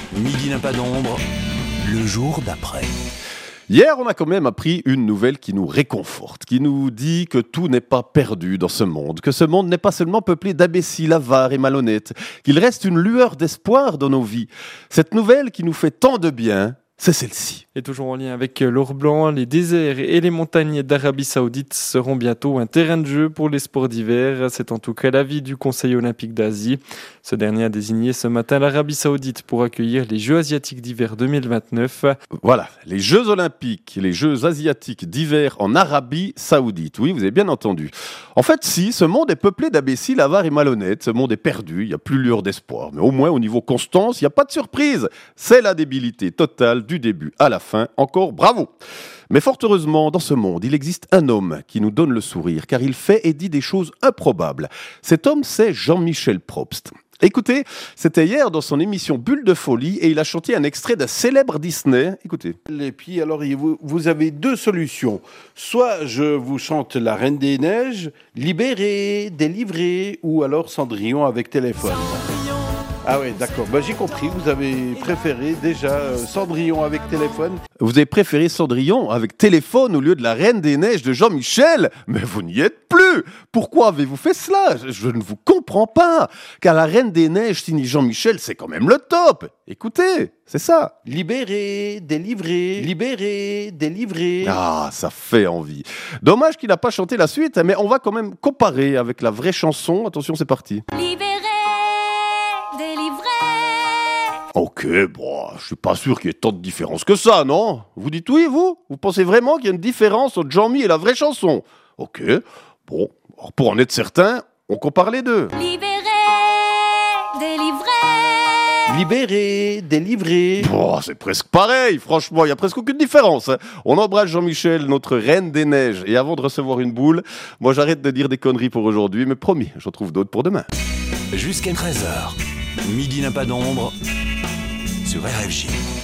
Midi n'a pas d'ombre, le jour d'après. Hier, on a quand même appris une nouvelle qui nous réconforte, qui nous dit que tout n'est pas perdu dans ce monde, que ce monde n'est pas seulement peuplé d'imbéciles, avares et malhonnêtes, qu'il reste une lueur d'espoir dans nos vies. Cette nouvelle qui nous fait tant de bien, c'est celle-ci. Et toujours en lien avec l'or blanc, les déserts et les montagnes d'Arabie Saoudite seront bientôt un terrain de jeu pour les sports d'hiver. C'est en tout cas l'avis du Conseil olympique d'Asie. Ce dernier a désigné ce matin l'Arabie Saoudite pour accueillir les Jeux asiatiques d'hiver 2029. Voilà, les Jeux olympiques, les Jeux asiatiques d'hiver en Arabie Saoudite. Oui, vous avez bien entendu. En fait, si, ce monde est peuplé d'imbéciles, avares et malhonnêtes. Ce monde est perdu, il n'y a plus lueur d'espoir. Mais au moins, au niveau constance, il n'y a pas de surprise. C'est la débilité totale du début à la fin. Encore bravo. Mais fort heureusement, dans ce monde, il existe un homme qui nous donne le sourire, car il fait et dit des choses improbables. Cet homme, c'est Jean-Michel Probst. Écoutez, c'était hier dans son émission Bulle de folie et il a chanté un extrait d'un célèbre Disney. Écoutez. Et puis alors vous avez deux solutions. Soit je vous chante La Reine des Neiges, Libéré, délivré, ou alors Cendrillon avec téléphone. Ah ouais, d'accord. J'ai compris. Vous avez préféré déjà Cendrillon avec téléphone. Vous avez préféré Cendrillon avec téléphone au lieu de La Reine des Neiges de Jean-Michel? Mais vous n'y êtes plus! Pourquoi avez-vous fait cela? Je ne vous comprends pas. Car La Reine des Neiges signée Jean-Michel, c'est quand même le top. Écoutez, c'est ça. Libéré, délivré, libéré, délivré. Ah, ça fait envie. Dommage qu'il n'a pas chanté la suite, mais on va quand même comparer avec la vraie chanson. Attention, c'est parti. Ok, je suis pas sûr qu'il y ait tant de différence que ça, non? Vous dites oui, vous? Vous pensez vraiment qu'il y a une différence entre Jean-Mi et la vraie chanson? Ok, alors pour en être certain, on compare les deux. Libéré, délivré. C'est presque pareil, franchement, il y a presque aucune différence. On embrasse Jean-Michel, notre reine des neiges. Et avant de recevoir une boule, moi j'arrête de dire des conneries pour aujourd'hui, mais promis, j'en trouve d'autres pour demain. Jusqu'à 13h, Midi n'a pas d'ombre sur RFJ.